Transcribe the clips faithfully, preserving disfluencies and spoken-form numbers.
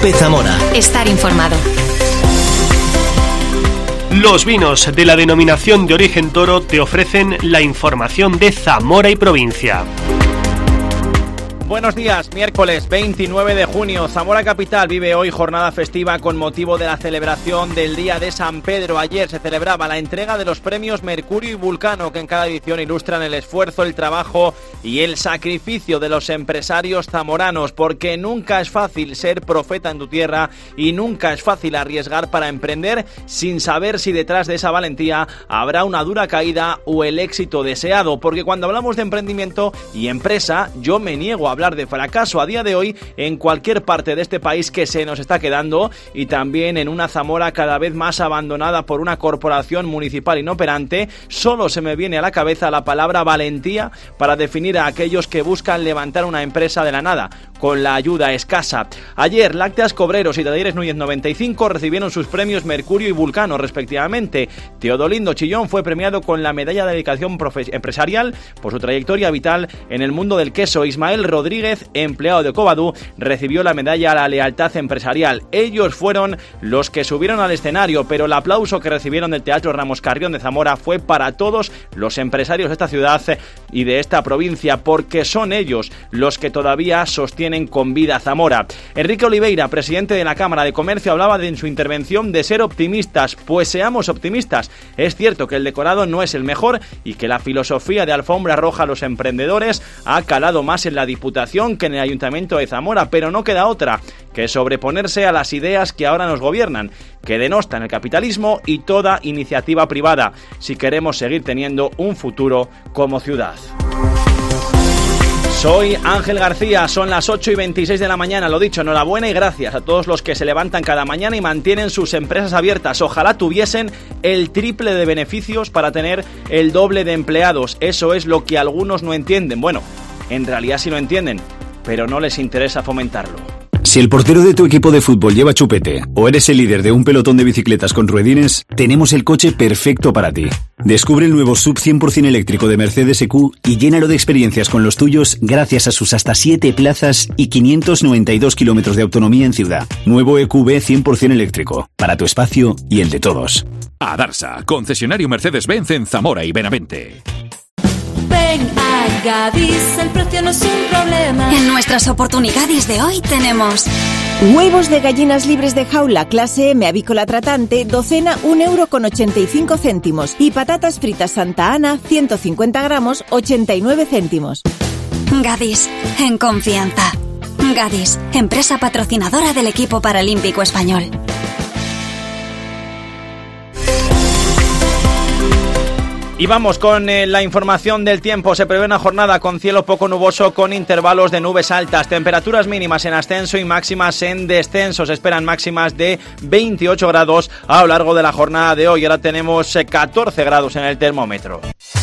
COPE Zamora. Estar informado. Los vinos de la denominación de origen Toro te ofrecen la información de Zamora y provincia. Buenos días, miércoles veintinueve de junio. Zamora Capital vive hoy jornada festiva con motivo de la celebración del Día de San Pedro. Ayer se celebraba la entrega de los premios Mercurio y Vulcano, que en cada edición ilustran el esfuerzo, el trabajo y el sacrificio de los empresarios zamoranos, porque nunca es fácil ser profeta en tu tierra y nunca es fácil arriesgar para emprender sin saber si detrás de esa valentía habrá una dura caída o el éxito deseado, porque cuando hablamos de emprendimiento y empresa, yo me niego a hablar de fracaso a día de hoy en cualquier parte de este país que se nos está quedando, y también en una Zamora cada vez más abandonada por una corporación municipal inoperante. Solo se me viene a la cabeza la palabra valentía para definir a aquellos que buscan levantar una empresa de la nada, con la ayuda escasa. Ayer, Lácteas Cobreros y Talleres Núñez noventa y cinco recibieron sus premios Mercurio y Vulcano, respectivamente. Teodolindo Chillón fue premiado con la medalla de dedicación empresarial por su trayectoria vital en el mundo del queso. Ismael Rodríguez Rodríguez, empleado de Covadú, recibió la medalla a la lealtad empresarial. Ellos fueron los que subieron al escenario, pero el aplauso que recibieron del Teatro Ramos Carrión de Zamora fue para todos los empresarios de esta ciudad y de esta provincia, porque son ellos los que todavía sostienen con vida Zamora. Enrique Oliveira, presidente de la Cámara de Comercio, hablaba de, en su intervención, de ser optimistas. Pues seamos optimistas. Es cierto que el decorado no es el mejor y que la filosofía de alfombra roja a los emprendedores ha calado más en la Diputación que en el Ayuntamiento de Zamora, pero no queda otra que sobreponerse a las ideas que ahora nos gobiernan, que denostan el capitalismo y toda iniciativa privada, si queremos seguir teniendo un futuro como ciudad. Soy Ángel García, son las ocho y veintiséis de la mañana, lo dicho, enhorabuena y gracias a todos los que se levantan cada mañana y mantienen sus empresas abiertas. Ojalá tuviesen el triple de beneficios para tener el doble de empleados. Eso es lo que algunos no entienden. Bueno, en realidad sí lo entienden, pero no les interesa fomentarlo. Si el portero de tu equipo de fútbol lleva chupete o eres el líder de un pelotón de bicicletas con ruedines, tenemos el coche perfecto para ti. Descubre el nuevo Sub cien por ciento eléctrico de Mercedes E Q y llénalo de experiencias con los tuyos gracias a sus hasta siete plazas y quinientos noventa y dos kilómetros de autonomía en ciudad. Nuevo E Q B cien por ciento eléctrico, para tu espacio y el de todos. Adarsa, concesionario Mercedes-Benz en Zamora y Benavente. Ven a Gadis, el precio no es un problema. En nuestras oportunidades de hoy tenemos huevos de gallinas libres de jaula clase M avícola tratante, docena un euro con ochenta y cinco céntimos, y patatas fritas Santa Ana ciento cincuenta gramos ochenta y nueve céntimos. Gadis, en confianza. Gadis, empresa patrocinadora del equipo paralímpico español. Y vamos con eh, la información del tiempo. Se prevé una jornada con cielo poco nuboso con intervalos de nubes altas. Temperaturas mínimas en ascenso y máximas en descenso. Se esperan máximas de veintiocho grados a lo largo de la jornada de hoy. Ahora tenemos eh, catorce grados en el termómetro.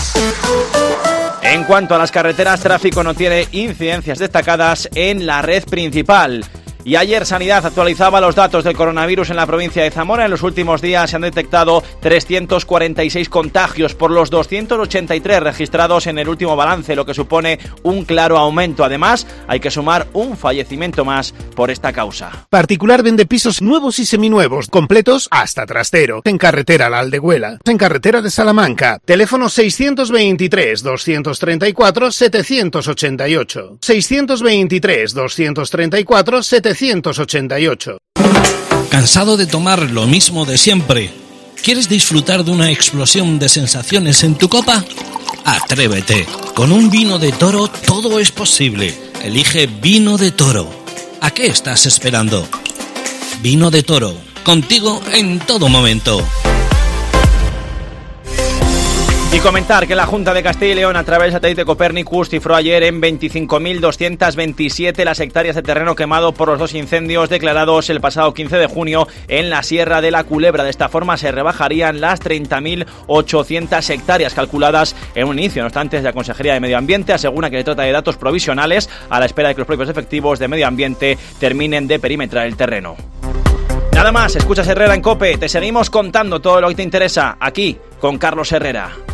En cuanto a las carreteras, tráfico no tiene incidencias destacadas en la red principal. Y ayer Sanidad actualizaba los datos del coronavirus en la provincia de Zamora. En los últimos días se han detectado trescientos cuarenta y seis contagios por los doscientos ochenta y tres registrados en el último balance, lo que supone un claro aumento. Además, hay que sumar un fallecimiento más por esta causa. Particular vende pisos nuevos y seminuevos, completos hasta trastero. En carretera La Aldehuela, en carretera de Salamanca. Teléfono seiscientos veintitrés, doscientos treinta y cuatro, setecientos ochenta y ocho. seiscientos veintitrés, doscientos treinta y cuatro, setecientos ochenta y ocho. ¿Cansado de tomar lo mismo de siempre? ¿Quieres disfrutar de una explosión de sensaciones en tu copa? Atrévete. Con un vino de Toro todo es posible. Elige Vino de Toro. ¿A qué estás esperando? Vino de Toro. Contigo en todo momento. Y comentar que la Junta de Castilla y León, a través del satélite Copernicus, cifró ayer en veinticinco mil doscientos veintisiete las hectáreas de terreno quemado por los dos incendios declarados el pasado quince de junio en la Sierra de la Culebra. De esta forma se rebajarían las treinta mil ochocientas hectáreas calculadas en un inicio. No obstante, la Consejería de Medio Ambiente asegura que se trata de datos provisionales a la espera de que los propios efectivos de Medio Ambiente terminen de perimetrar el terreno. Nada más, escuchas Herrera en COPE. Te seguimos contando todo lo que te interesa aquí con Carlos Herrera.